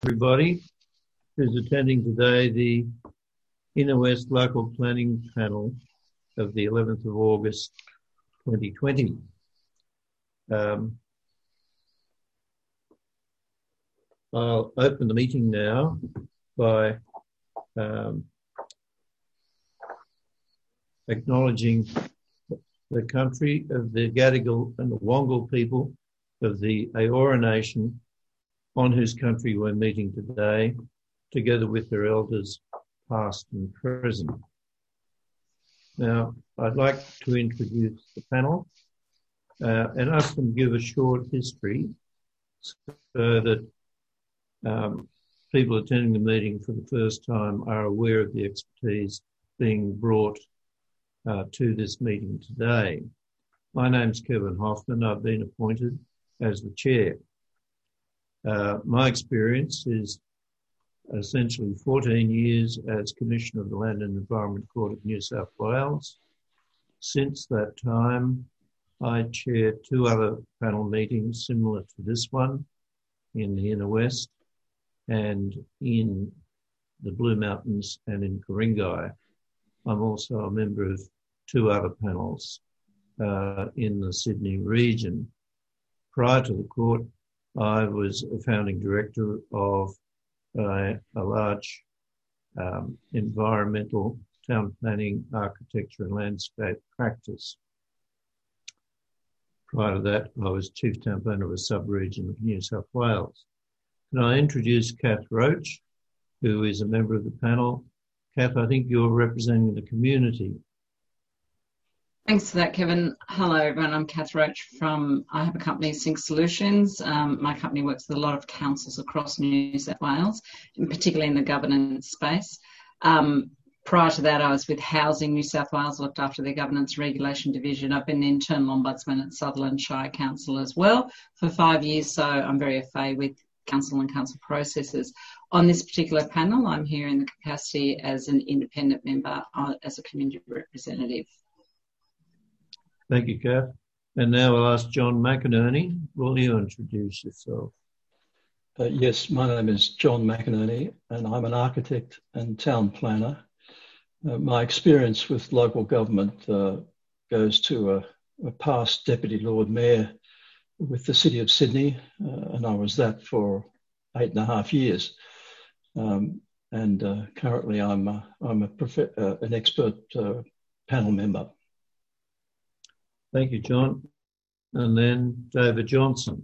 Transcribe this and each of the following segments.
Everybody who's attending today the Inner West Local Planning Panel of the 11th of August 2020. I'll open the meeting now by acknowledging the country of the Gadigal and the Wangal people of the Eora Nation, on whose country we're meeting today, together with their elders, past and present. Now, I'd like to introduce the panel and ask them to give a short history so that people attending the meeting for the first time are aware of the expertise being brought to this meeting today. My name's Kevin Hoffman. I've been appointed as the chair. My experience is essentially 14 years as Commissioner of the Land and Environment Court of New South Wales. Since that time, I chaired two other panel meetings similar to this one in the Inner West and in the Blue Mountains and in Ku-ring-gai. I'm also a member of two other panels in the Sydney region. Prior to the court, I was a founding director of a large environmental town planning, architecture and landscape practice. Prior to that, I was chief town planner of a sub-region of New South Wales. Can I introduce Kath Roach, who is a member of the panel. Kath, I think you're representing the community. Thanks for that, Kevin. Hello, everyone. I'm Kath Roach I have a company, Sync Solutions. My company works with a lot of councils across New South Wales, and particularly in the governance space. Prior to that, I was with Housing New South Wales, looked after their governance regulation division. I've been the internal ombudsman at Sutherland Shire Council as well for 5 years, so I'm very au fait with council and council processes. On this particular panel, I'm here in the capacity as an independent member, as a community representative. Thank you, Kath. And now I'll ask John McInerney. Will you introduce yourself? Yes, my name is John McInerney, and I'm an architect and town planner. My experience with local government goes to a past Deputy Lord Mayor with the City of Sydney, and I was that for 8.5 years. Currently I'm an expert panel member. Thank you, John. And then David Johnson.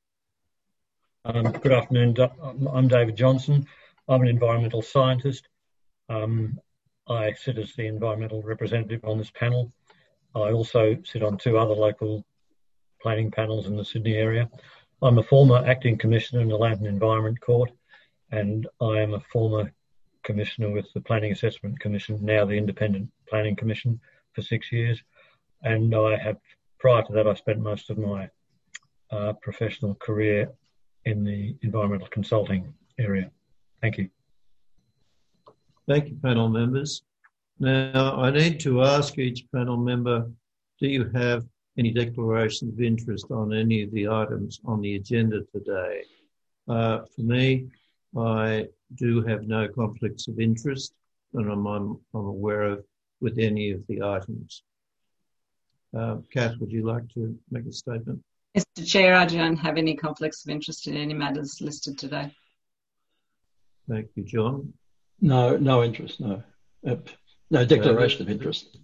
Good afternoon. I'm David Johnson. I'm an environmental scientist. I sit as the environmental representative on this panel. I also sit on two other local planning panels in the Sydney area. I'm a former acting commissioner in the Land and Environment Court, and I am a former commissioner with the Planning Assessment Commission, now the Independent Planning Commission, for 6 years. And prior to that, I spent most of my professional career in the environmental consulting area. Thank you. Thank you, panel members. Now, I need to ask each panel member, do you have any declaration of interest on any of the items on the agenda today? For me, I do have no conflicts of interest, and I'm aware of with any of the items. Kath, would you like to make a statement? Mr. Chair, I don't have any conflicts of interest in any matters listed today. Thank you, John. No interest, no. No declaration of interest.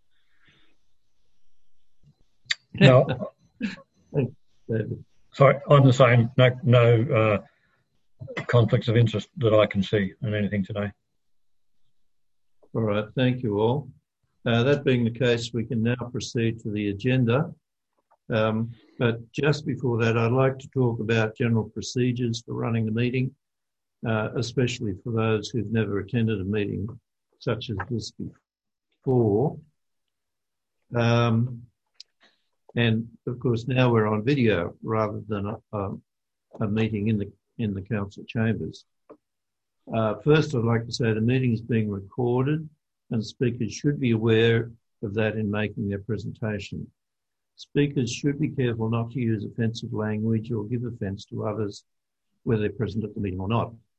No. Thanks, David. Sorry, I'm the same. No conflicts of interest that I can see in anything today. All right, thank you all. That being the case, we can now proceed to the agenda. But just before that, I'd like to talk about general procedures for running the meeting, especially for those who've never attended a meeting such as this before. And of course, now we're on video rather than a meeting in the council chambers. First, I'd like to say the meeting is being recorded, and speakers should be aware of that in making their presentation. Speakers should be careful not to use offensive language or give offence to others, whether they're present at the meeting or not.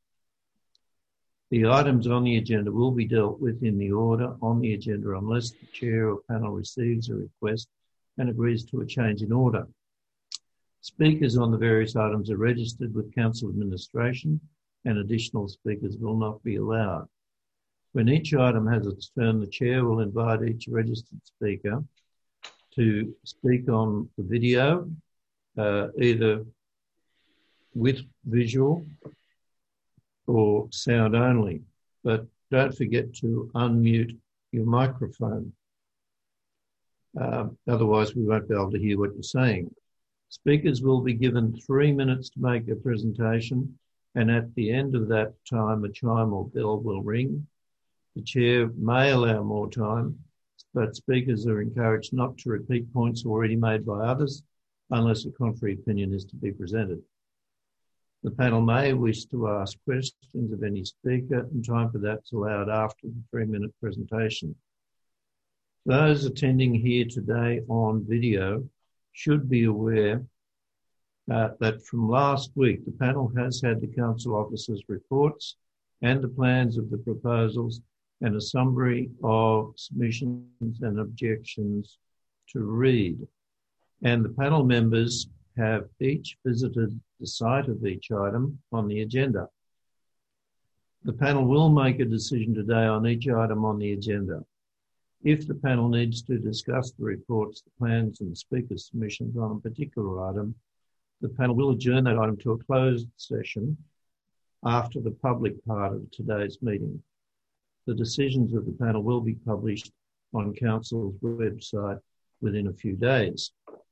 The items on the agenda will be dealt with in the order on the agenda unless the chair or panel receives a request and agrees to a change in order. Speakers on the various items are registered with council administration and additional speakers will not be allowed. When each item has its turn, the chair will invite each registered speaker to speak on the video, either with visual or sound only, but don't forget to unmute your microphone. Otherwise, we won't be able to hear what you're saying. Speakers will be given 3 minutes to make their presentation, and at the end of that time, a chime or bell will ring. The chair may allow more time, but speakers are encouraged not to repeat points already made by others unless a contrary opinion is to be presented. The panel may wish to ask questions of any speaker, and time for that's allowed after the 3-minute presentation. Those attending here today on video should be aware that from last week, the panel has had the council officers' reports and the plans of the proposals and a summary of submissions and objections to read. And the panel members have each visited the site of each item on the agenda. The panel will make a decision today on each item on the agenda. If the panel needs to discuss the reports, the plans and the speaker's submissions on a particular item, the panel will adjourn that item to a closed session after the public part of today's meeting. The decisions of the panel will be published on Council's website within a few days.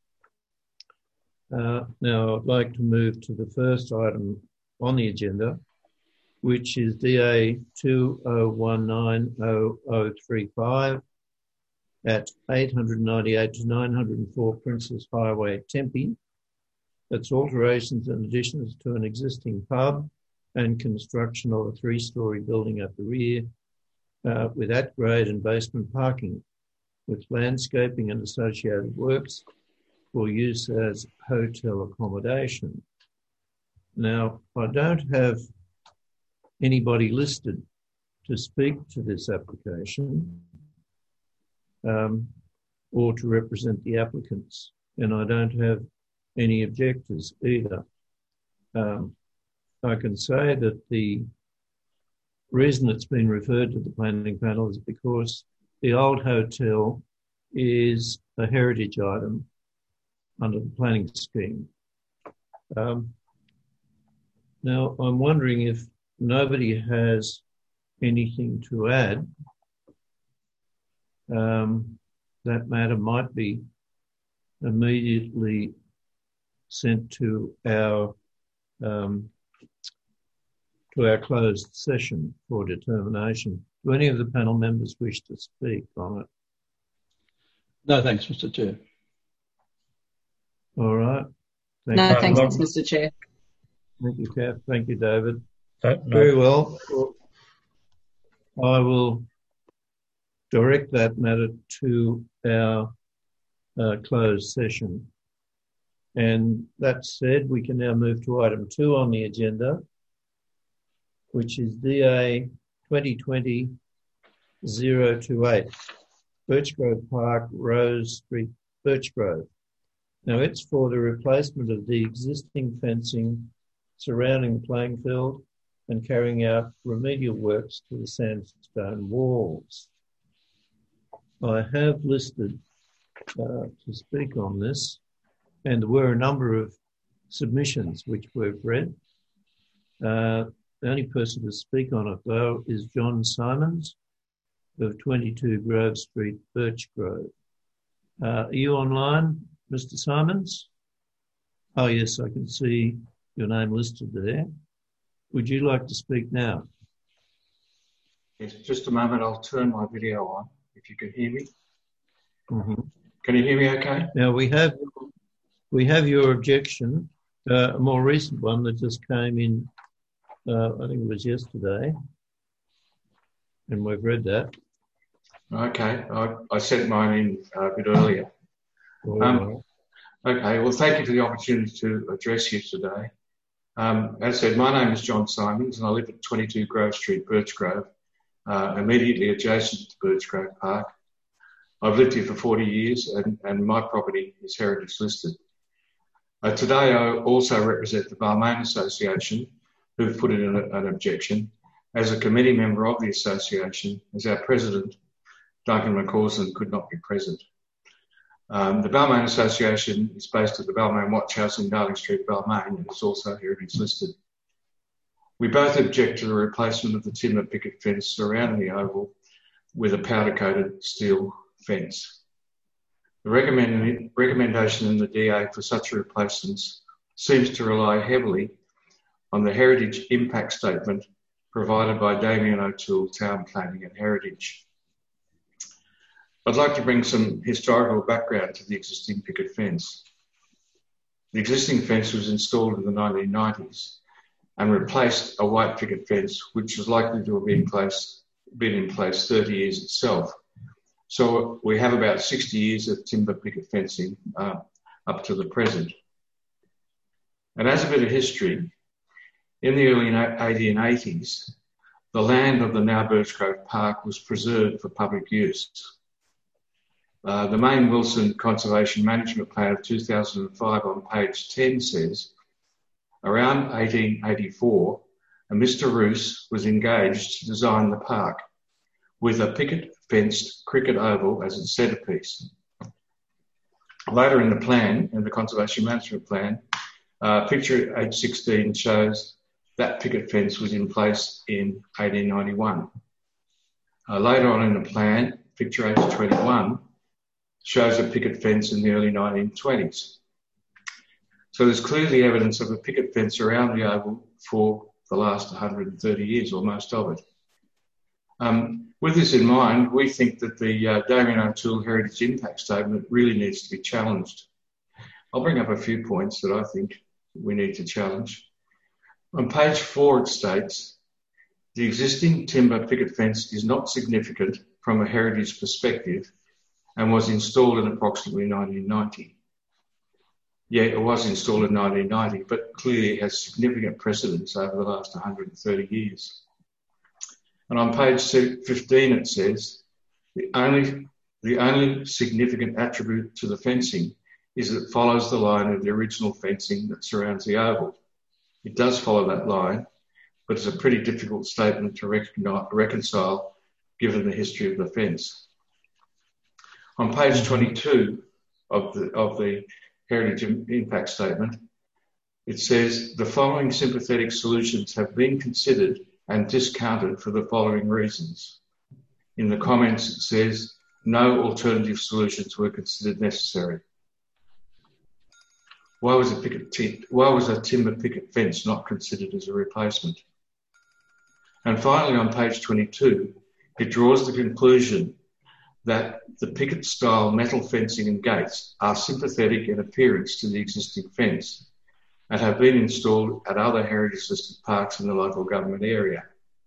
Now, I'd like to move to the first item on the agenda, which is DA 20190035 at 898 to 904 Princes Highway, Tempe. That's alterations and additions to an existing pub and construction of a 3-storey building at the rear with at-grade and basement parking, with landscaping and associated works for use as hotel accommodation. Now, I don't have anybody listed to speak to this application or to represent the applicants, and I don't have any objectors either. I can say that the reason it's been referred to the planning panel is because the old hotel is a heritage item under the planning scheme. Now, I'm wondering if nobody has anything to add, that matter might be immediately sent to our closed session for determination. Do any of the panel members wish to speak on it? No, thanks, Mr. Chair. All right. Thanks, Mr. Chair. Thank you, Kath. Thank you, David. No. Very well. I will direct that matter to our closed session. And that said, we can now move to item 2 on the agenda, which is DA 2020-028, Birchgrove Park, Rose Street, Birchgrove. Now, it's for the replacement of the existing fencing surrounding the playing field and carrying out remedial works to the sandstone walls. I have listed to speak on this, and there were a number of submissions which we've read. The only person to speak on it, though, is John Simons of 22 Grove Street, Birchgrove. Are you online, Mr. Simons? Oh, yes, I can see your name listed there. Would you like to speak now? Yes, just a moment. I'll turn my video on, if you can hear me. Mm-hmm. Can you hear me okay? Now, we have your objection, a more recent one that just came in, I think it was yesterday, and we've read that. Okay, I sent mine in a bit earlier. Right. Okay, well, thank you for the opportunity to address you today. As I said, my name is John Simons and I live at 22 Grove Street, Birchgrove, immediately adjacent to Birchgrove Park. I've lived here for 40 years and my property is heritage listed. Today I also represent the Balmain Association, who've put in an objection. As a committee member of the association, as our president, Duncan McCausland, could not be present. The Balmain Association is based at the Balmain Watch House in Darling Street, Balmain, and is also heritage listed. We both object to the replacement of the timber picket fence surrounding the oval with a powder-coated steel fence. The recommendation in the DA for such a replacement seems to rely heavily on the heritage impact statement provided by Damien O'Toole, Town Planning and Heritage. I'd like to bring some historical background to the existing picket fence. The existing fence was installed in the 1990s and replaced a white picket fence, which was likely to have been in place 30 years itself. So we have about 60 years of timber picket fencing up to the present. And as a bit of history, in the early 1880s, the land of the now Birchgrove Park was preserved for public use. The Main Wilson Conservation Management Plan of 2005 on page 10 says, around 1884, a Mr. Roos was engaged to design the park with a picket-fenced cricket oval as its centrepiece. Later in the plan, in the Conservation Management Plan, picture H16 shows that picket fence was in place in 1891. Later on in the plan, picture H21 shows a picket fence in the early 1920s. So there's clearly evidence of a picket fence around the oval for the last 130 years, or most of it. With this in mind, we think that the Damien O'Toole Heritage Impact Statement really needs to be challenged. I'll bring up a few points that I think we need to challenge. On page 4 it states, the existing timber picket fence is not significant from a heritage perspective and was installed in approximately 1990. Yeah, it was installed in 1990, but clearly has significant precedence over the last 130 years. And on page 15 it says, the only significant attribute to the fencing is that it follows the line of the original fencing that surrounds the oval. It does follow that line, but it's a pretty difficult statement to reconcile given the history of the fence. On page 22 of the Heritage Impact Statement, it says, the following sympathetic solutions have been considered and discounted for the following reasons. In the comments it says, no alternative solutions were considered necessary. Why was a timber picket fence not considered as a replacement? And finally, on page 22, it draws the conclusion that the picket-style metal fencing and gates are sympathetic in appearance to the existing fence and have been installed at other heritage-listed parks in the local government area.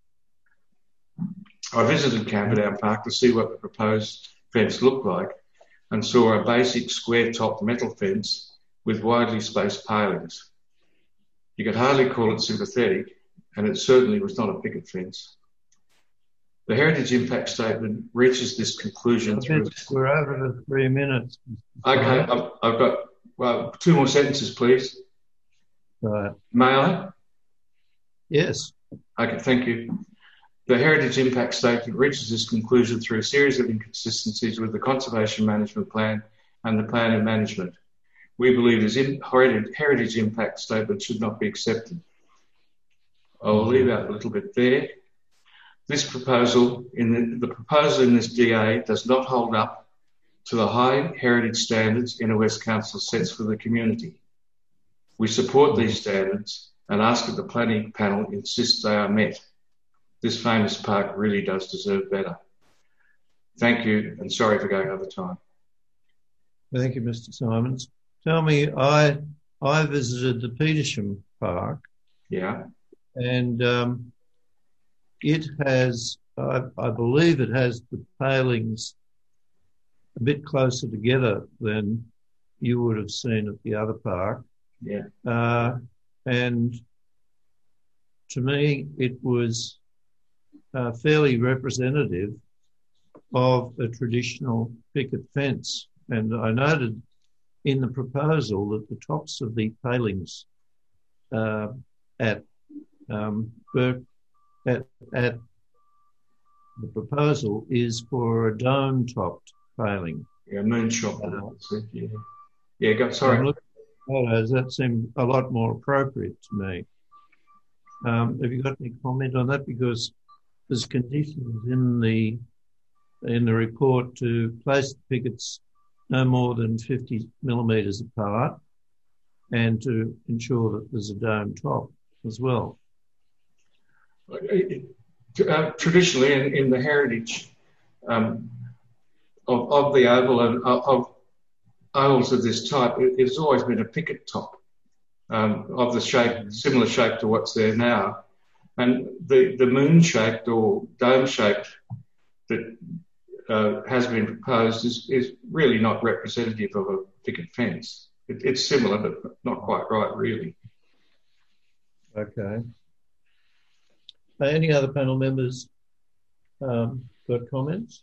I visited Camperdown Park to see what the proposed fence looked like and saw a basic square-topped metal fence with widely spaced palings. You could hardly call it sympathetic, and it certainly was not a picket fence. The Heritage Impact Statement reaches this conclusion through... We're over to 3 minutes. Okay, I've got 2 more sentences, please. Right. May I? Yes. Okay, thank you. The Heritage Impact Statement reaches this conclusion through a series of inconsistencies with the Conservation Management Plan and the Plan of Management. We believe this Heritage Impact Statement should not be accepted. I'll leave out a little bit there. This proposal, the proposal in this DA does not hold up to the high heritage standards Inner West Council sets for the community. We support these standards and ask that the planning panel insists they are met. This famous park really does deserve better. Thank you, and sorry for going over time. Thank you, Mr. Simons. Tell me, I visited the Petersham Park. Yeah. And it has, I believe it has the palings a bit closer together than you would have seen at the other park. Yeah. And to me, it was fairly representative of a traditional picket fence. And I noted in the proposal that the tops of the palings at the proposal is for a dome-topped paling. Yeah, moonshot. Sorry. Photos, that seemed a lot more appropriate to me. Have you got any comment on that? Because there's conditions in the report to place the pickets no more than 50 millimetres apart and to ensure that there's a dome top as well. Traditionally, in the heritage of the oval and of ovals of this type, it's always been a picket top of the shape, similar shape to what's there now. And the moon-shaped or dome-shaped that has been proposed is really not representative of a picket fence. It's similar, but not quite right, really. Okay. Any other panel members got comments?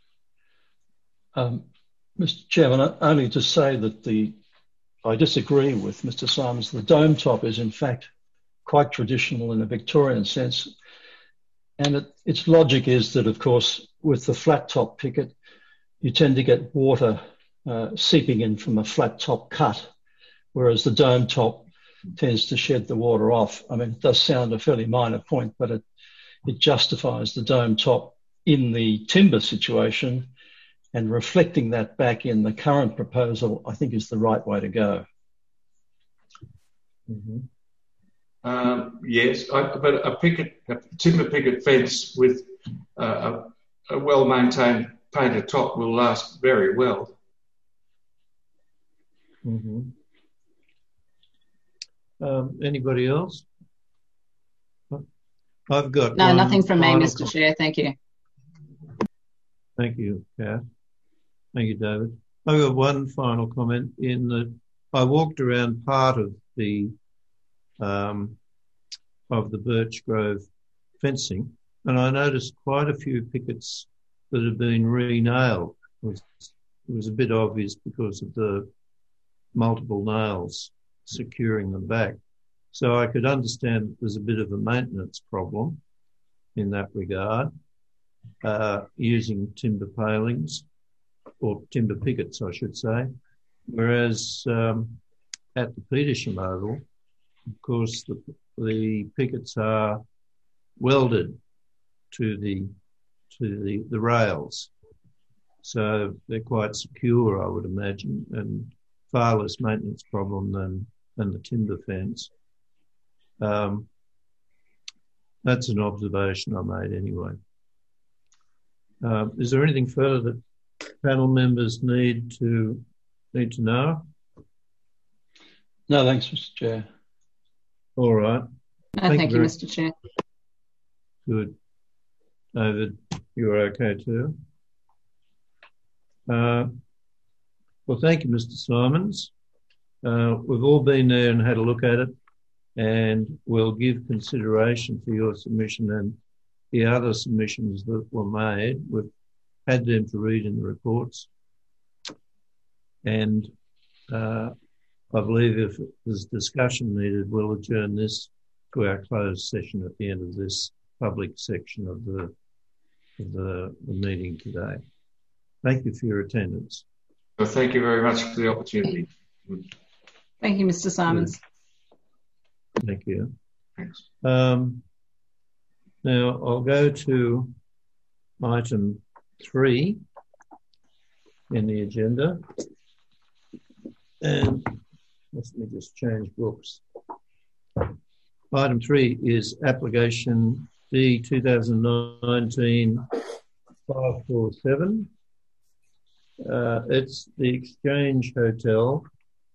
Mr. Chairman, only to say that I disagree with Mr. Simons. The dome top is in fact quite traditional in a Victorian sense. And its logic is that, of course, with the flat top picket, you tend to get water seeping in from a flat top cut, whereas the dome top tends to shed the water off. I mean, it does sound a fairly minor point, but it justifies the dome top in the timber situation, and reflecting that back in the current proposal, I think is the right way to go. Mm-hmm. Yes, but a timber picket fence with a well-maintained painted top will last very well. Mm-hmm. Anybody else? I've got nothing from me, Mr. Chair. Thank you. Thank you, Kath. Thank you, David. I've got one final comment in that I walked around part of the Birch Grove fencing, and I noticed quite a few pickets that had been re-nailed. It was a bit obvious because of the multiple nails securing them back. So I could understand that there's a bit of a maintenance problem in that regard, using timber palings, or timber pickets, I should say. Whereas at the Petersham Oval, of course, the pickets are welded to the rails. So they're quite secure, I would imagine, and far less maintenance problem than the timber fence. That's an observation I made anyway. Is there anything further that panel members need to know? No, thanks, Mr. Chair. All right. No, thank you, Mr. Chair. Good. David, you're okay too? Well, thank you, Mr. Simons. We've all been there and had a look at it, and we'll give consideration for your submission and the other submissions that were made. We've had them to read in the reports. And I believe if there's discussion needed, we'll adjourn this to our closed session at the end of this public section of the meeting today. Thank you for your attendance. Well, thank you very much for the opportunity. Thank you, Mr. Simons. Thank you. Thanks. Now I'll go to item 3 in the agenda. And let me just change books. Item 3 is application D 2019-547. It's the Exchange Hotel,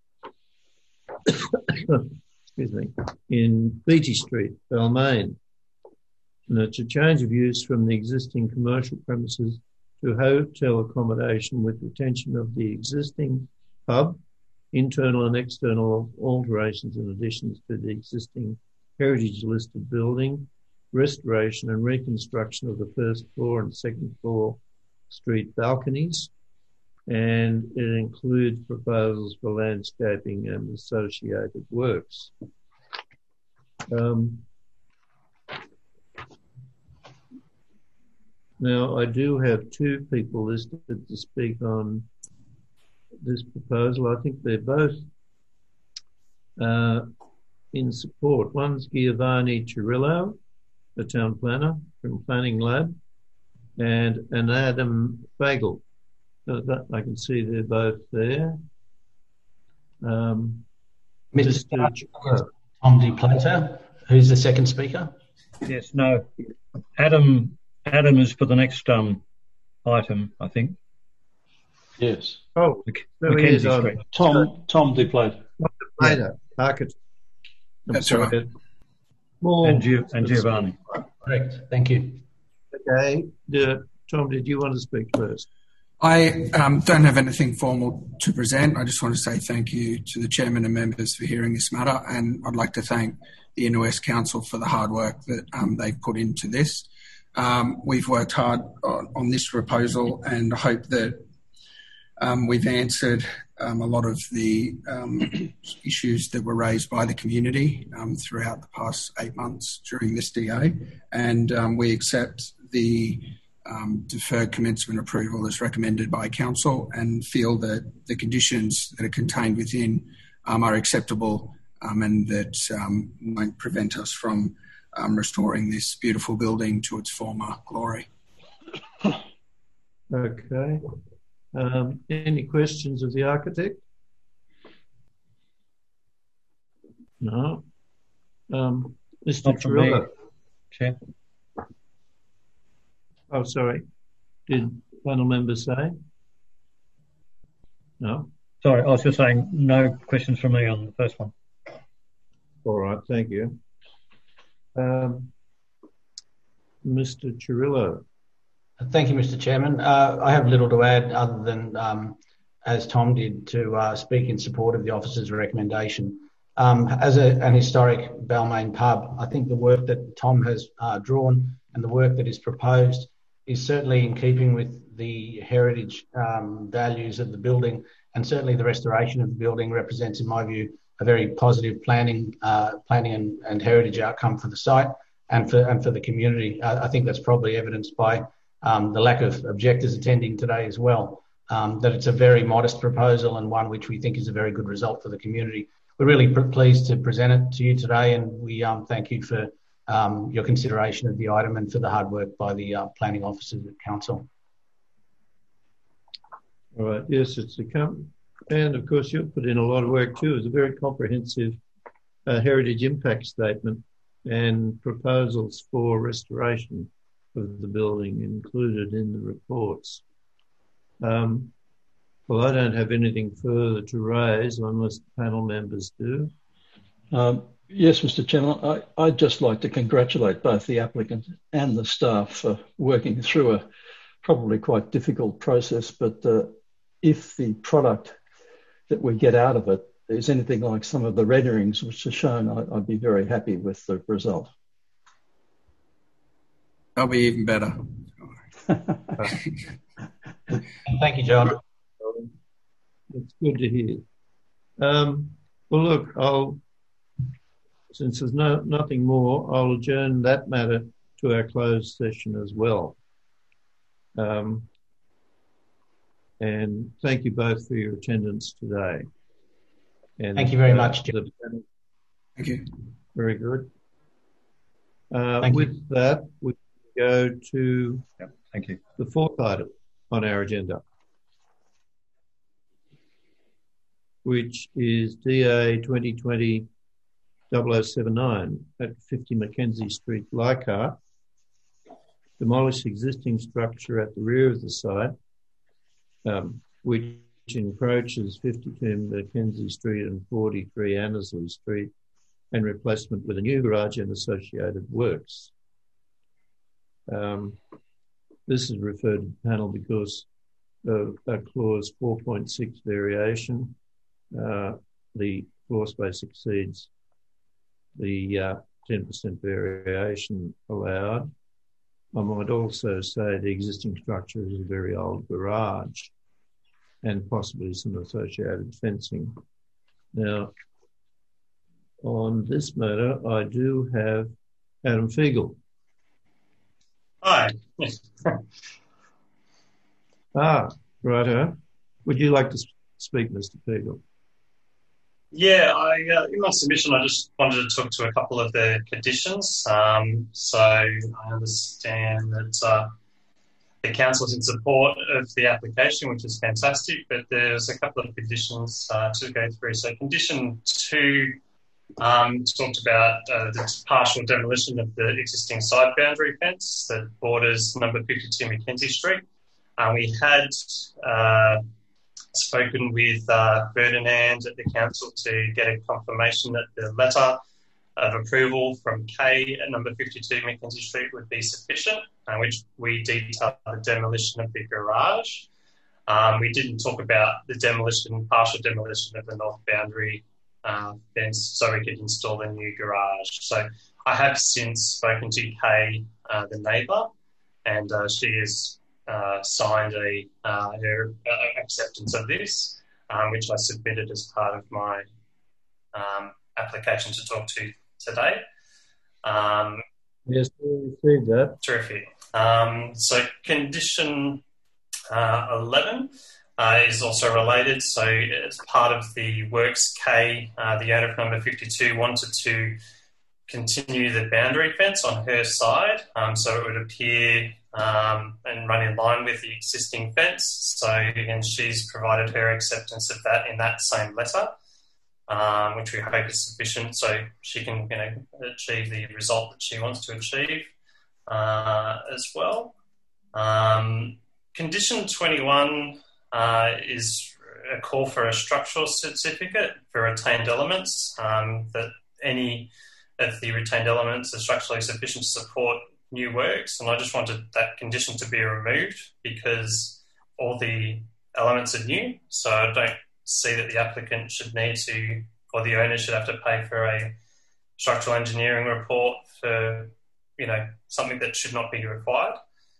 excuse me, in Beatty Street, Balmain. And it's a change of use from the existing commercial premises to hotel accommodation with retention of the existing pub, internal and external alterations and additions to the existing heritage listed building, restoration and reconstruction of the first floor and second floor street balconies, and it includes proposals for landscaping and associated works. Now, I do have two people listed to speak on this proposal. I think they're both in support. One's Giovanni Cirillo, the town planner from Planning Lab, and Adam Fagel. I can see they're both there. Mr. Tom De Plato, who's the second speaker? Yes, no. Adam is for the next item, I think. Yes. Oh, Mackenzie Street. Tom De Plato. Plato, architect. That's right. And Giovanni. Correct. Thank you. Okay. Tom, did you want to speak first? I don't have anything formal to present. I just want to say thank you to the chairman and members for hearing this matter, and I'd like to thank the Inner West Council for the hard work that they've put into this. We've worked hard on this proposal, and I hope that we've answered a lot of the issues that were raised by the community throughout the past 8 months during this DA, and we accept the deferred commencement approval as recommended by Council, and feel that the conditions that are contained within are acceptable and that won't prevent us from restoring this beautiful building to its former glory. Okay. Any questions of the architect? No. Mr. Cirillo. Chair. Oh, sorry. Did panel members say? No? Sorry, I was just saying no questions from me on the first one. All right, thank you. Mr. Cirillo. Thank you, Mr. Chairman. I have little to add other than, as Tom did, to speak in support of the officer's recommendation. As an historic Balmain pub, I think the work that Tom has drawn and the work that is proposed is certainly in keeping with the heritage values of the building, and certainly the restoration of the building represents, in my view, a very positive planning and heritage outcome for the site and for the community. I think that's probably evidenced by the lack of objectors attending today as well, that it's a very modest proposal and one which we think is a very good result for the community. We're really pleased to present it to you today, and we thank you for your consideration of the item and for the hard work by the planning officers at Council. All right, yes, it's a and of course you've put in a lot of work too. It's a very comprehensive heritage impact statement and proposals for restoration of the building included in the reports. Well, I don't have anything further to raise unless the panel members do. Yes, Mr. Chairman, I'd just like to congratulate both the applicant and the staff for working through a probably quite difficult process, but if the product that we get out of it is anything like some of the renderings which are shown, I'd be very happy with the result. That'll be even better. Thank you, John. It's good to hear. Well, look, since there's nothing more, I'll adjourn that matter to our closed session as well. And thank you both for your attendance today. And, thank you very much, Thank you. Very good. Thank with you. that, we go to Thank you. the fourth item on our agenda, which is DA 2020-0079 at 50 Mackenzie Street, Leichhardt. Demolish existing structure at the rear of the site, which encroaches 52 Mackenzie Street and 43 Annesley Street, and replacement with a new garage and associated works. This is referred to the panel because of a clause 4.6 variation. The floor space exceeds the 10% variation allowed. I might also say the existing structure is a very old garage and possibly some associated fencing. Now, on this matter, I do have Adam Fiegel. Hi. Righto. Would you like to speak, Mr. Fiegel? Yeah, in my submission, I just wanted to talk to a couple of the conditions. So I understand that the council is in support of the application, which is fantastic, but there's a couple of conditions to go through. So condition 2 talked about the partial demolition of the existing side boundary fence that borders number 52 Mackenzie Street. We had spoken with Ferdinand at the council to get a confirmation that the letter of approval from Kay at number 52 Mackenzie Street would be sufficient, which we detailed the demolition of the garage. We didn't talk about the partial demolition of the north boundary fence so we could install the new garage. So I have since spoken to Kay, the neighbour, and she has signed her acceptance of this, which I submitted as part of my application to talk to today. Yes, we received that. Terrific. So condition 11 is also related. So as part of the works, Kay, the owner of number 52, wanted to continue the boundary fence on her side, so it would appear and run in line with the existing fence. So, and she's provided her acceptance of that in that same letter, which we hope is sufficient so she can, achieve the result that she wants to achieve as well. Condition 21 is a call for a structural certificate for retained elements, that any of the retained elements are structurally sufficient to support new works, and I just wanted that condition to be removed because all the elements are new, so I don't see that the applicant should need to, or the owner should have to pay for a structural engineering report for, something that should not be required.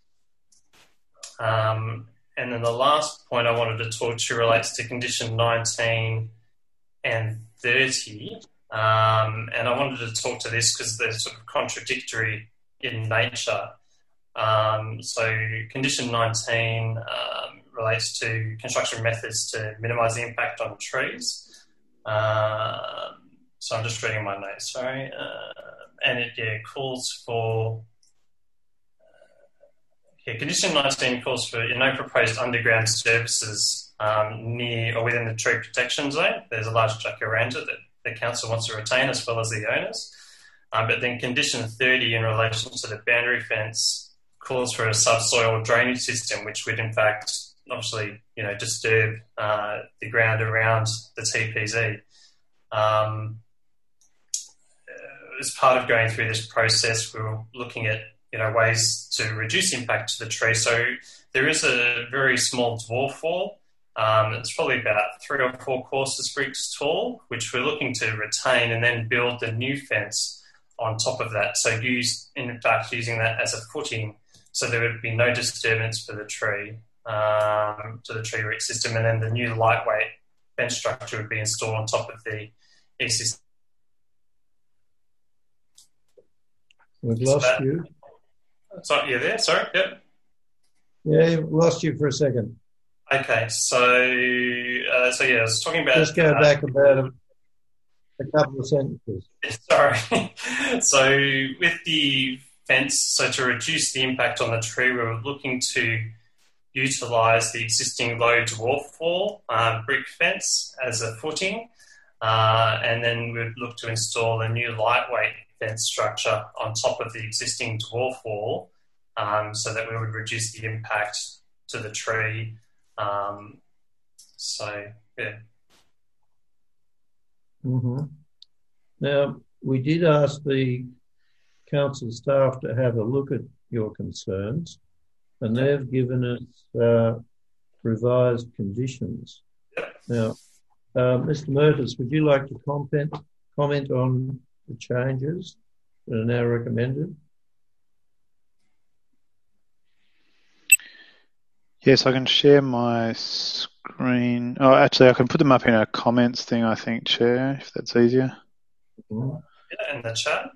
And then the last point I wanted to talk to relates to condition 19 and 30. And I wanted to talk to this because they're sort of contradictory in nature. So condition 19 relates to construction methods to minimise the impact on trees. So I'm just reading my notes, sorry. And it calls for... condition 19 calls for no proposed underground services near or within the tree protection zone. There's a large jacaranda that the council wants to retain as well as the owners. But then condition 30 in relation to the boundary fence calls for a subsoil drainage system, which would in fact obviously, disturb the ground around the TPZ. As part of going through this process, we were looking at ways to reduce impact to the tree. So there is a very small dwarf wall. It's probably about 3 or 4 courses bricks tall, which we're looking to retain and then build the new fence on top of that. So using that as a footing, so there would be no disturbance for the tree, to the tree root system, and then the new lightweight fence structure would be installed on top of the existing. We've lost you. Sorry, you're there? Sorry, yep. Yeah, we've lost you for a second. Okay, so I was talking about... Just go back about a couple of sentences. Sorry. So with the fence, so to reduce the impact on the tree, we were looking to utilise the existing low dwarf wall brick fence as a footing, and then we'd look to install a new lightweight fence structure on top of the existing dwarf wall, so that we would reduce the impact to the tree. Mm-hmm. Now, we did ask the council staff to have a look at your concerns, and they've given us revised conditions. Now, Mr. Mertes, would you like to comment on the changes that are now recommended? Yes, I can share my screen. Oh, actually, I can put them up in a comments thing, I think, Chair, if that's easier. Mm-hmm. Yeah, in the chat.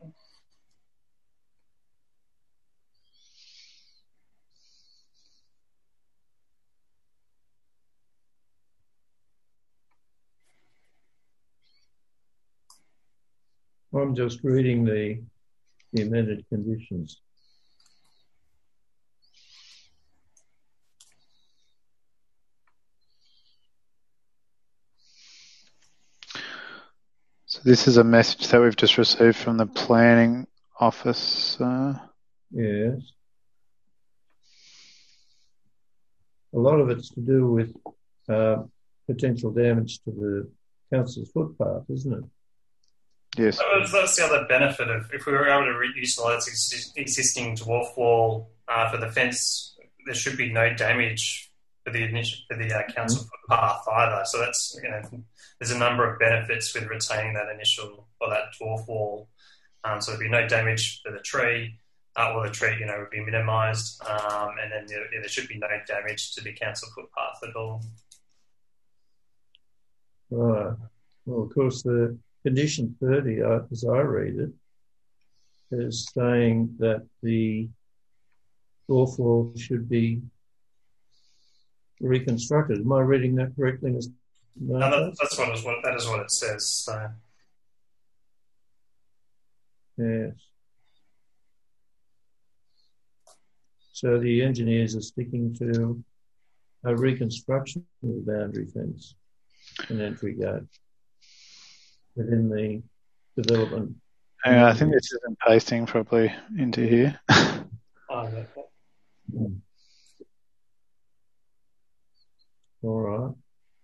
I'm just reading the amended conditions. So this is a message that we've just received from the planning office. Yes. A lot of it's to do with potential damage to the council's footpath, isn't it? Yes. That's the other benefit of if we were able to utilise existing dwarf wall for the fence. There should be no damage for the council footpath either. So that's there's a number of benefits with retaining that initial or that dwarf wall. So there'd be no damage for the tree. Or the tree, would be minimised, and then there should be no damage to the council footpath at all. Right. Well, of course, the condition 30, as I read it, is saying that the dwarf wall should be reconstructed. Am I reading that correctly, Mr. No, that is what it says. So. Yes. So the engineers are sticking to a reconstruction of the boundary fence and entry gate within the development. Yeah, I think this isn't pasting properly into here. All right.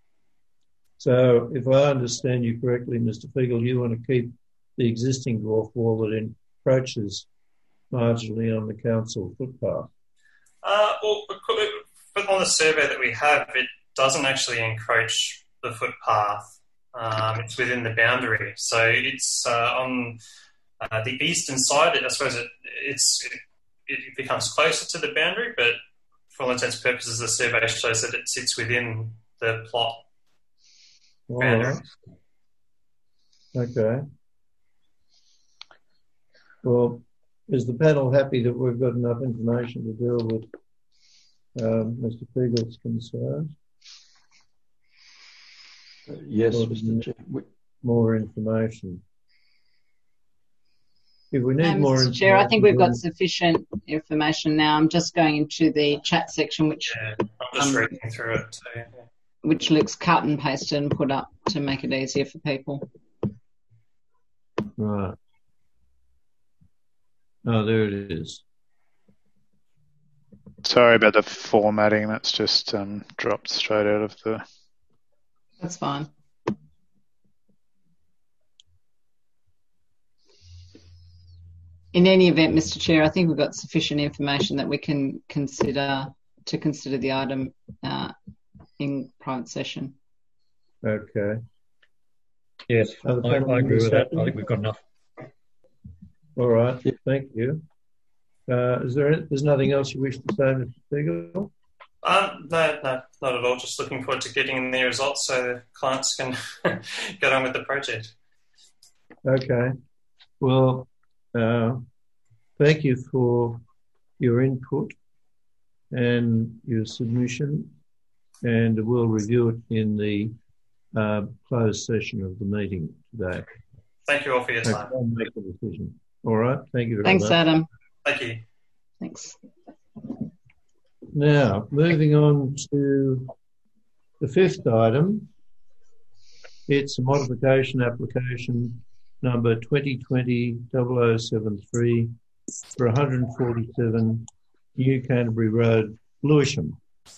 So if I understand you correctly, Mr. Fiegel, you want to keep the existing dwarf wall that encroaches marginally on the council footpath. Well, on the survey that we have, it doesn't actually encroach the footpath. It's within the boundary. So it's on the eastern side. I suppose it becomes closer to the boundary, but for all intents and purposes, the survey shows that it sits within the plot boundary. Right. Okay. Well, is the panel happy that we've got enough information to deal with Mr. Fiegel's concerns? Yes, Mr. Chair. More information. If we need more Mr. Chair, I think we've got sufficient information now. I'm just going into the chat section, which I'm just reading through it too. Which Luke's cut and pasted and put up to make it easier for people. Right. Oh, there it is. Sorry about the formatting. That's just dropped straight out of the... That's fine. In any event, Mr. Chair, I think we've got sufficient information that we can consider the item in private session. Okay. Yes, I agree with that. I think we've got enough. All right. Thank you. There's nothing else you wish to say, Mr. Fiegel? No, not at all. Just looking forward to getting the results so the clients can get on with the project. Okay. Well, thank you for your input and your submission, and we'll review it in the closed session of the meeting today. Thank you all for your time. I'll make the decision. All right. Thank you very much. Thanks, Adam. Thank you. Thanks. Now, moving on to the fifth item. It's a modification application number 2020-0073 for 147 New Canterbury Road, Lewisham.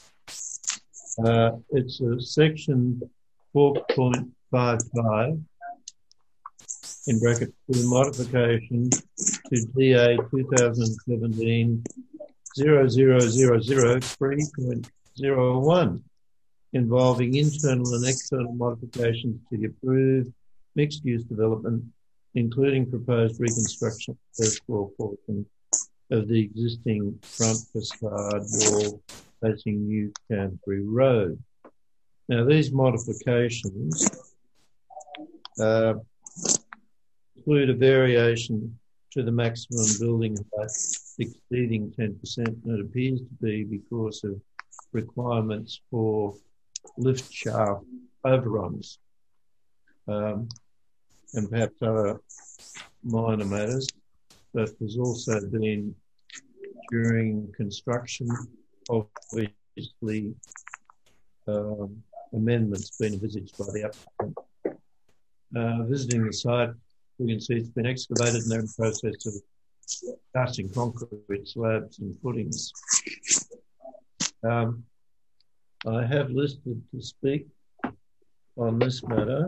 It's a section 4.55 in brackets to modification to DA 2017 0000 involving internal and external modifications to the approved mixed-use development including proposed reconstruction of the first floor portion of the existing front facade wall facing New Canterbury Road. Now, these modifications include a variation to the maximum building height exceeding 10%, and it appears to be because of requirements for lift shaft overruns and perhaps other minor matters. But there's also been, during construction, obviously amendments been envisaged by the applicant. Visiting the site, we can see it's been excavated and they're in the process of casting concrete slabs and footings. I have listed to speak on this matter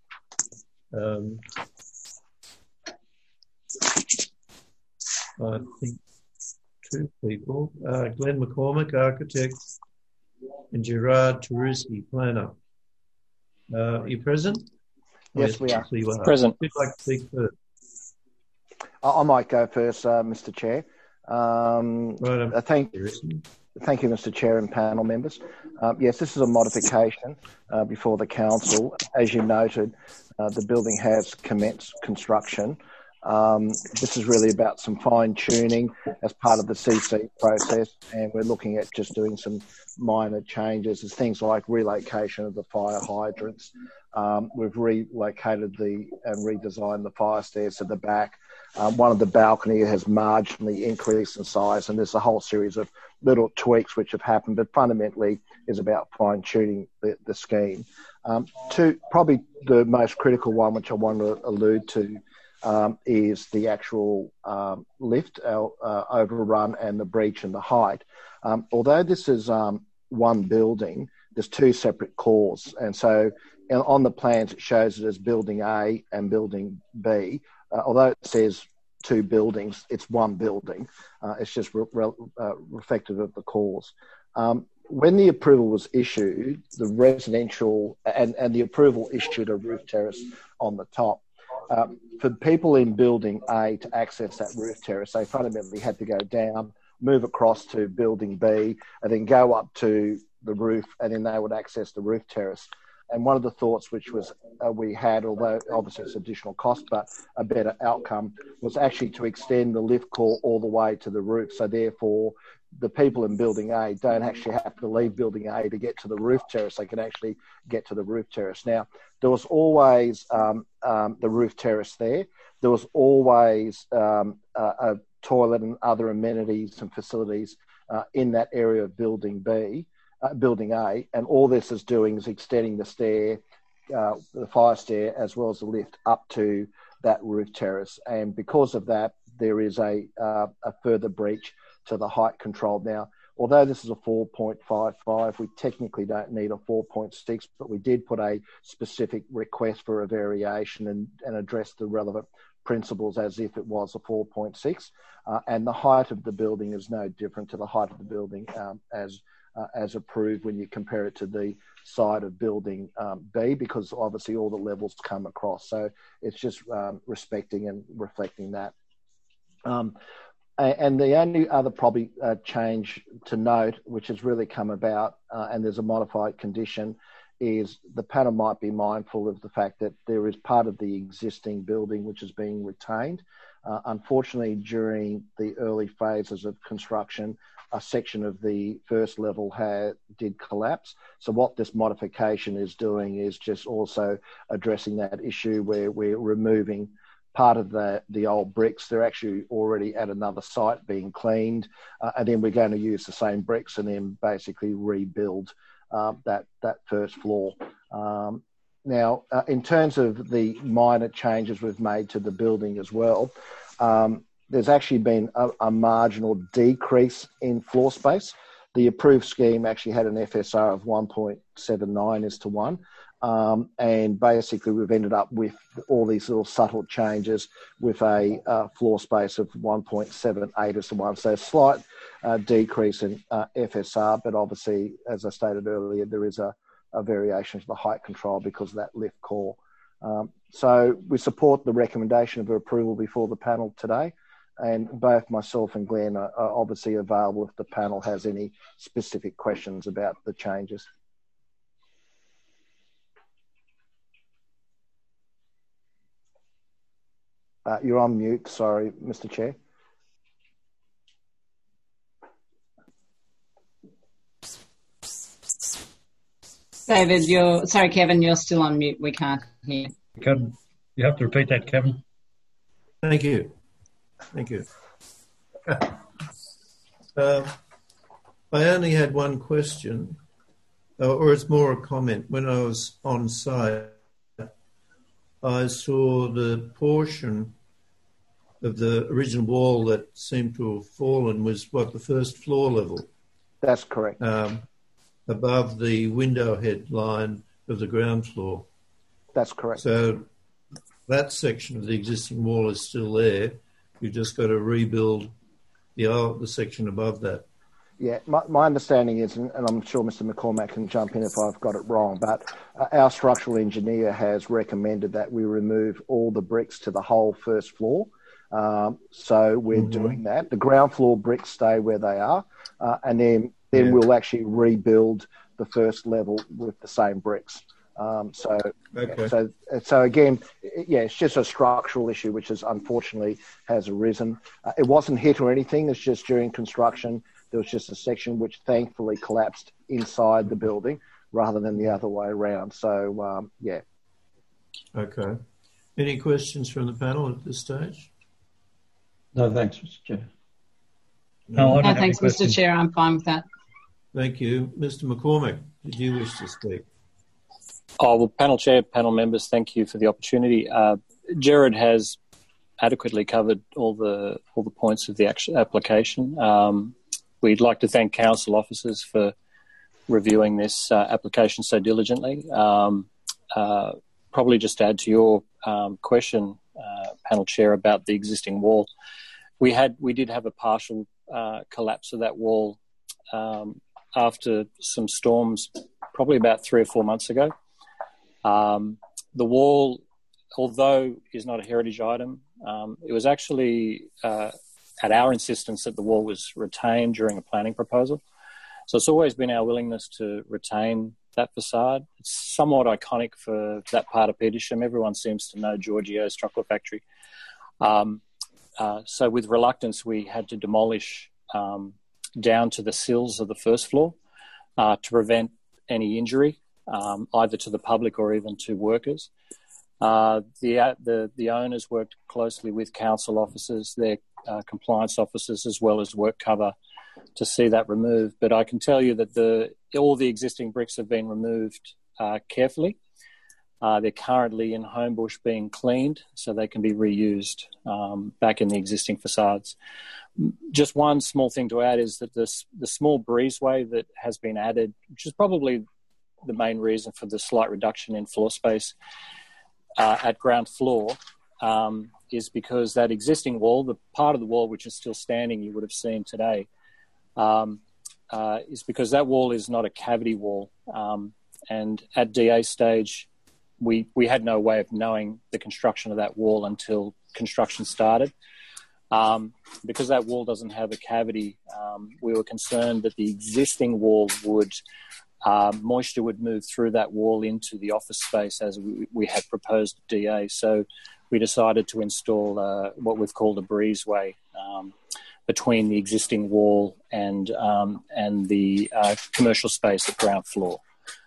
I think two people, Glenn McCormick, architect, and Gerard Taruski, planner. Are you present? Yes, we are. So you are. Present. Who'd like to speak first? I might go first, Mr. Chair. Thank you, Mr. Chair and panel members. Yes, this is a modification before the council. As you noted, the building has commenced construction. This is really about some fine-tuning as part of the CC process, and we're looking at just doing some minor changes. There's things like relocation of the fire hydrants. We've relocated and redesigned the fire stairs at the back. One of the balcony has marginally increased in size, and there's a whole series of little tweaks which have happened, but fundamentally is about fine-tuning the scheme. Probably the most critical one, which I want to allude to, is the actual lift, overrun, and the breach and the height. Although this is one building, there's two separate cores, and so on the plans it shows it as Building A and Building B. Although it says two buildings, it's one building. It's just reflective of the cores. When the approval was issued, the residential and the approval issued a roof terrace on the top. For people in Building A to access that roof terrace, they fundamentally had to go down, move across to Building B, and then go up to the roof, and then they would access the roof terrace. And one of the thoughts which was we had, although obviously it's additional cost, but a better outcome, was actually to extend the lift core all the way to the roof. So therefore, the people in Building A don't actually have to leave Building A to get to the roof terrace. They can actually get to the roof terrace. Now, there was always the roof terrace there. There was always a toilet and other amenities and facilities in that area of Building A, and all this is doing is extending the stair, the fire stair, as well as the lift up to that roof terrace. And because of that, there is a further breach to the height control. Now, although this is a 4.55, we technically don't need a 4.6, but we did put a specific request for a variation and address the relevant principles as if it was a 4.6. And the height of the building is no different to the height of the building as approved when you compare it to the side of Building B, because obviously all the levels come across. So it's just respecting and reflecting that. And the only other probably change to note, which has really come about, and there's a modified condition, is the panel might be mindful of the fact that there is part of the existing building which is being retained. Unfortunately, during the early phases of construction, a section of the first level did collapse. So what this modification is doing is just also addressing that issue where we're removing part of the old bricks. They're actually already at another site being cleaned, and then we're going to use the same bricks and then basically rebuild that first floor. Now, in terms of the minor changes we've made to the building as well, there's actually been a marginal decrease in floor space. The approved scheme actually had an FSR of 1.79:1. And basically we've ended up with all these little subtle changes with a floor space of 1.78:1. So a slight decrease in FSR, but obviously, as I stated earlier, there is a variation to the height control because of that lift core. So we support the recommendation of approval before the panel today, and both myself and Glenn are obviously available if the panel has any specific questions about the changes. You're on mute, sorry, Mr. Chair. David, sorry, Kevin, you're still on mute. We can't hear. Kevin, you have to repeat that, Kevin. Thank you. Thank you. I only had one question, or it's more a comment. When I was on site, I saw the portion of the original wall that seemed to have fallen was the first floor level. That's correct. Above the window head line of the ground floor. That's correct. So that section of the existing wall is still there. You've just got to rebuild the section above that. Yeah, my understanding is, and I'm sure Mr. McCormack can jump in if I've got it wrong, but our structural engineer has recommended that we remove all the bricks to the whole first floor. So we're doing that. The ground floor bricks stay where they are, and then we'll actually rebuild the first level with the same bricks. So again, it's just a structural issue which is unfortunately has arisen. It wasn't hit or anything. It's just during construction there was just a section which thankfully collapsed inside the building rather than the other way around. So Okay. Any questions from the panel at this stage? No, thanks, Mr. Chair. No, thanks, Mr. Chair. I'm fine with that. Thank you. Mr. McCormack, did you wish to speak? Oh, well, panel chair, panel members, thank you for the opportunity. Gerard has adequately covered all the points of the application. We'd like to thank council officers for reviewing this application so diligently. Probably just to add to your question, panel chair, about the existing wall. We did have a partial collapse of that wall after some storms, probably about 3 or 4 months ago. The wall, although is not a heritage item, it was actually at our insistence that the wall was retained during a planning proposal. So it's always been our willingness to retain that facade. It's somewhat iconic for that part of Petersham. Everyone seems to know Giorgio's chocolate factory. So with reluctance, we had to demolish down to the sills of the first floor to prevent any injury, either to the public or even to workers. The owners worked closely with council officers, their compliance officers, as well as work cover to see that removed. But I can tell you that all the existing bricks have been removed carefully. They're currently in Homebush being cleaned so they can be reused back in the existing facades. Just one small thing to add is that the small breezeway that has been added, which is probably the main reason for the slight reduction in floor space at ground floor, is because that existing wall, the part of the wall which is still standing you would have seen today, is because that wall is not a cavity wall. And at DA stage, we had no way of knowing the construction of that wall until construction started. Because that wall doesn't have a cavity, we were concerned that the existing wall moisture would move through that wall into the office space as we had proposed at DA. So we decided to install what we've called a breezeway between the existing wall and the commercial space at ground floor.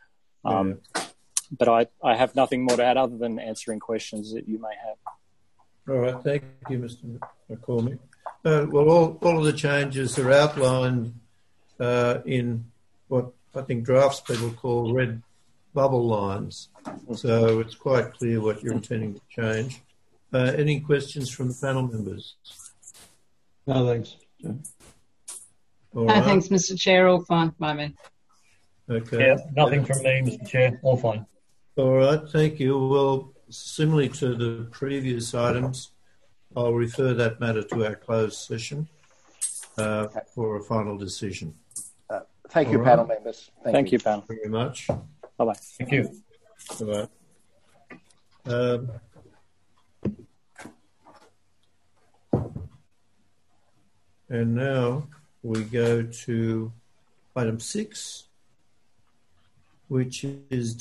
But I have nothing more to add other than answering questions that you may have. All right, thank you, Mr. McCormack. Well, all of the changes are outlined in what I think drafts people call red bubble lines. So it's quite clear what you're intending to change. Any questions from the panel members? No, thanks. All right. Thanks, Mr. Chair. All fine by me. Okay. Yeah, nothing from me, Mr. Chair. All fine. All right, thank you. Well, similarly to the previous items, I'll refer that matter to our closed session for a final decision. Thank you, panel members. Thank you, panel. Very much. Bye-bye. Thank you. Bye-bye. And now we go to item 6, which is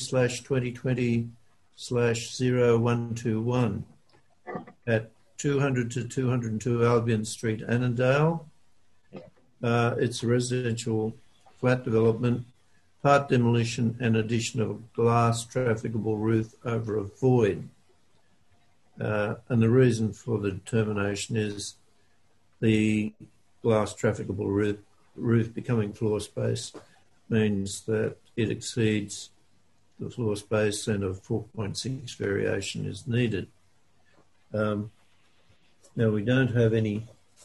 D/2020/0121 at 200 to 202 Albion Street, Annandale. It's a residential flat development, part demolition and addition of a glass trafficable roof over a void. And the reason for the determination is the glass trafficable roof becoming floor space means that it exceeds the floor space and a 4.6 variation is needed. Now we don't have any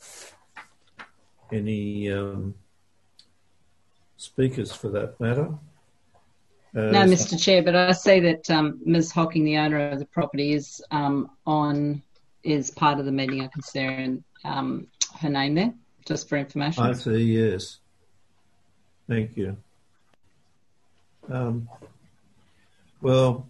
speakers for that matter. No, Mr. Chair, but I see that Ms. Hocking, the owner of the property, is part of the meeting. I can see her name there, just for information. I see, yes. Thank you. Well,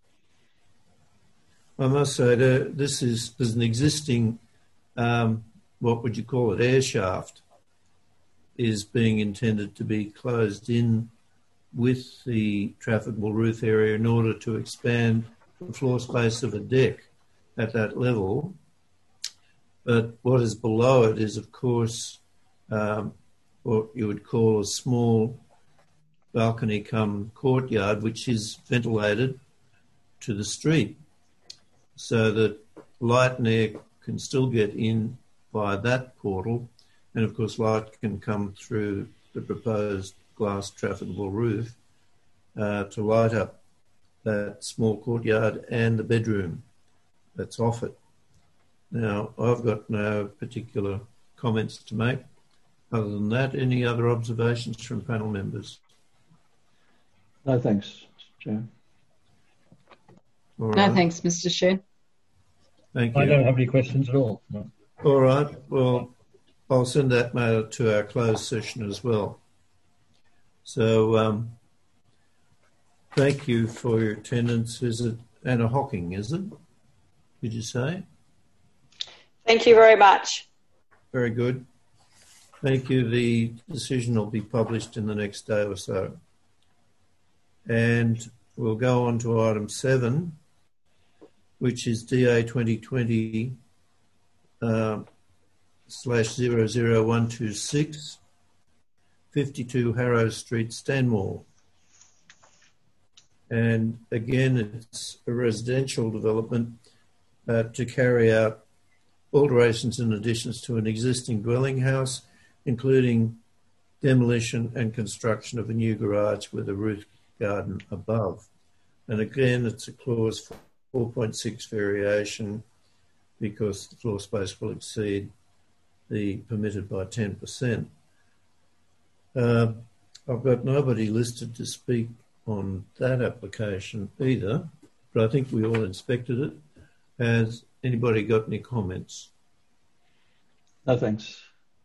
I must say that this is an existing, what would you call it, air shaft is being intended to be closed in with the trafficable roof area in order to expand the floor space of a deck at that level. But what is below it is, of course, what you would call a small balcony cum courtyard, which is ventilated to the street so that light and air can still get in via that portal. And of course, light can come through the proposed glass trafficable roof to light up that small courtyard and the bedroom that's off it. Now, I've got no particular comments to make. Other than that, any other observations from panel members? No, thanks, Chair. All right. No, thanks, Mr. Chair. Thank you. I don't have any questions at all. No. All right. Well, I'll send that matter to our closed session as well. So, thank you for your attendance. Is it Anna Hocking, is it? Did you say? Thank you very much. Very good. Thank you. The decision will be published in the next day or so. And we'll go on to item 7, which is DA 2020/00126, 52 Harrow Street, Stanmore. And again, it's a residential development to carry out alterations and additions to an existing dwelling house, including demolition and construction of a new garage with a roof garden above. And again, it's a clause 4.6 variation because the floor space will exceed the permitted by 10%. I've got nobody listed to speak on that application either, but I think we all inspected it. Has anybody got any comments? No, thanks.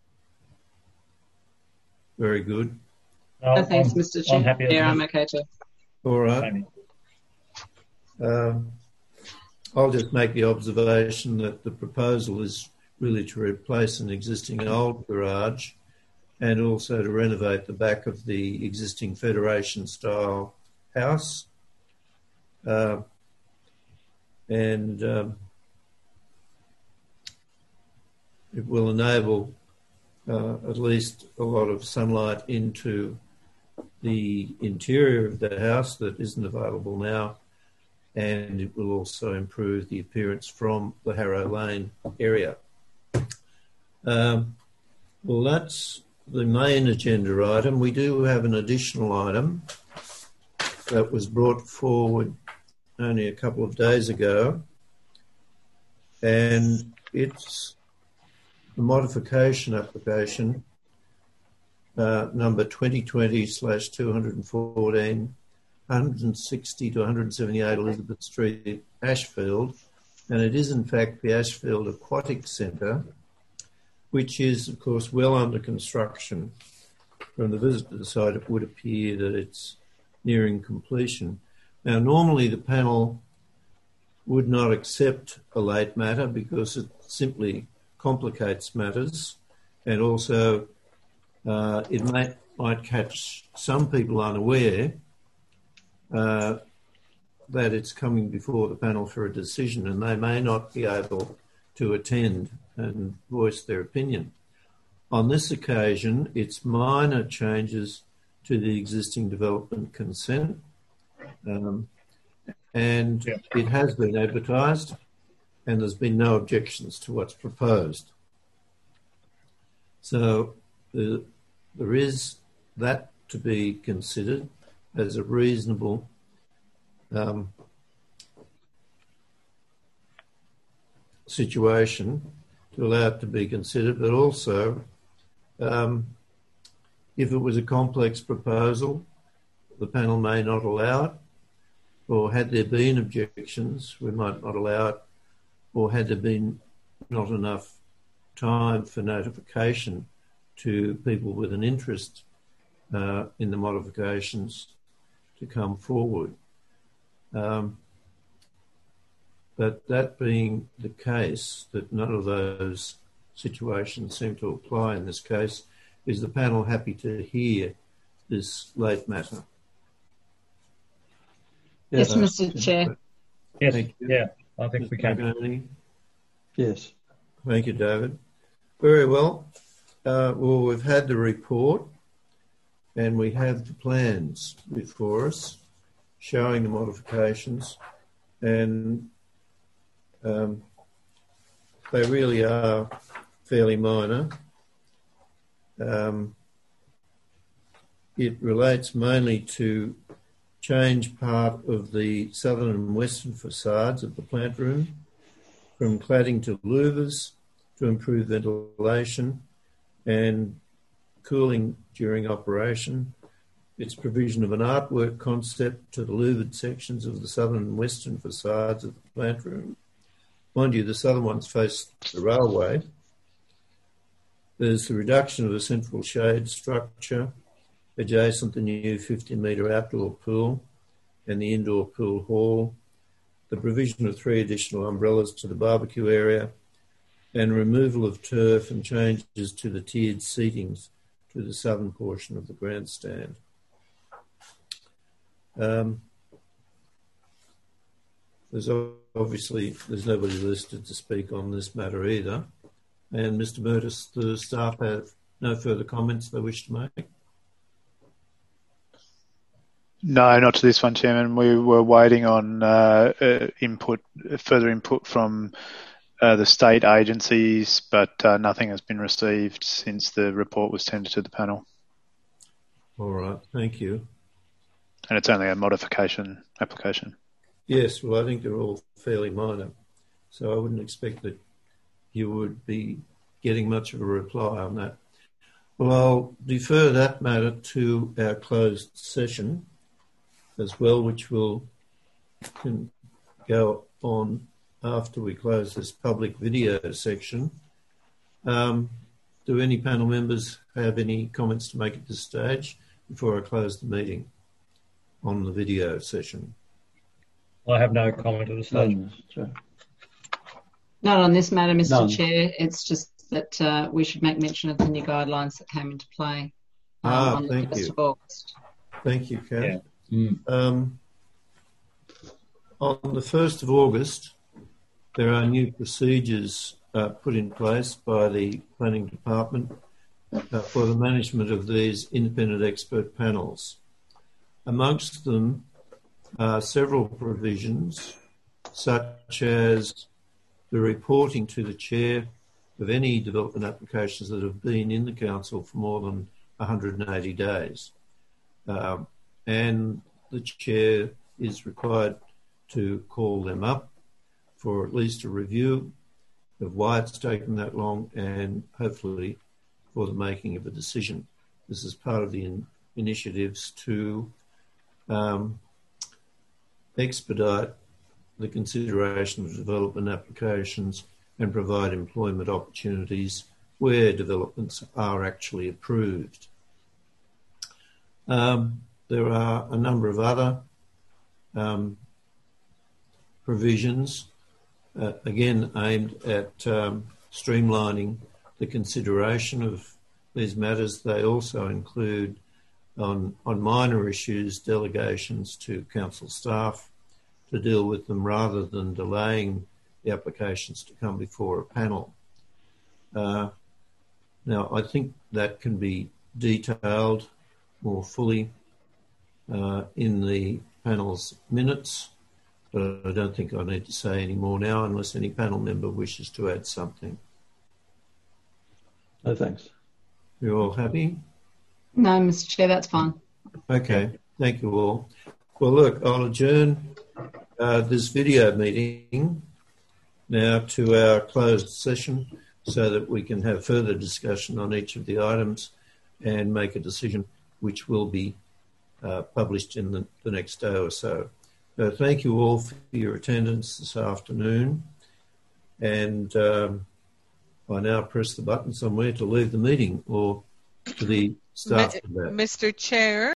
Very good. No, thanks, Mr. Chair. I'm okay too. All right. I'll just make the observation that the proposal is really to replace an existing old garage and also to renovate the back of the existing Federation-style house. And it will enable at least a lot of sunlight into the interior of the house that isn't available now, and it will also improve the appearance from the Harrow Lane area. Well, that's the main agenda item. We do have an additional item that was brought forward only a couple of days ago, and it's the modification application number 2020/214, 160 to 178 Elizabeth Street, Ashfield, and it is in fact the Ashfield Aquatic Centre, which is of course well under construction. From the visitor side, it would appear that it's nearing completion. Now, normally the panel would not accept a late matter because it simply complicates matters, and also it might catch some people unaware that it's coming before the panel for a decision, and they may not be able to attend and voice their opinion. On this occasion, it's minor changes to the existing development consent, and it has been advertised, and there's been no objections to what's proposed. So there is that to be considered as a reasonable situation to allow it to be considered, but also if it was a complex proposal, the panel may not allow it, or had there been objections, we might not allow it, or had there been not enough time for notification to people with an interest in the modifications to come forward. But that being the case, that none of those situations seem to apply in this case, is the panel happy to hear this late matter? Yes, Mr. Chair. Yes, Thank you. yeah, I think we can. Yes. Thank you, David. Very well. Well, we've had the report and we have the plans before us showing the modifications, and they really are fairly minor. It relates mainly to change part of the southern and western facades of the plant room from cladding to louvers to improve ventilation and cooling during operation. It's provision of an artwork concept to the louvered sections of the southern and western facades of the plant room. Mind you, the southern ones face the railway. There's the reduction of a central shade structure adjacent to the new 50-metre outdoor pool and the indoor pool hall, the provision of 3 additional umbrellas to the barbecue area, and removal of turf and changes to the tiered seatings to the southern portion of the grandstand. There's nobody listed to speak on this matter either. And Mr. Murtis, the staff have no further comments they wish to make? No, not to this one, Chairman. We were waiting on further input from the state agencies, but nothing has been received since the report was tendered to the panel. All right, thank you. And it's only a modification application. Yes, well, I think they're all fairly minor, so I wouldn't expect that you would be getting much of a reply on that. Well, I'll defer that matter to our closed session as well, which can go on after we close this public video section. Do any panel members have any comments to make at this stage before I close the meeting on the video session? I have no comment at this stage. Not on this matter, Mr. Chair. It's just that we should make mention of the new guidelines that came into play on the 1st of August. Thank you, Kath. Yeah. On the 1st of August, there are new procedures put in place by the Planning Department for the management of these independent expert panels. Amongst them are several provisions, such as the reporting to the chair of any development applications that have been in the council for more than 180 days. And the chair is required to call them up for at least a review of why it's taken that long and hopefully for the making of a decision. This is part of the initiatives to expedite the consideration of development applications and provide employment opportunities where developments are actually approved. There are a number of other provisions, again aimed at streamlining the consideration of these matters. They also include, on minor issues, delegations to council staff to deal with them rather than delaying the applications to come before a panel. Now, I think that can be detailed more fully in the panel's minutes, but I don't think I need to say any more now unless any panel member wishes to add something. No, thanks. You're all happy? No, Mr. Chair, that's fine. Okay, thank you all. Well, look, I'll adjourn this video meeting now to our closed session so that we can have further discussion on each of the items and make a decision which will be published in the next day or so. Thank you all for your attendance this afternoon, and I now press the button somewhere to leave the meeting or to the staff. Mr. Chair.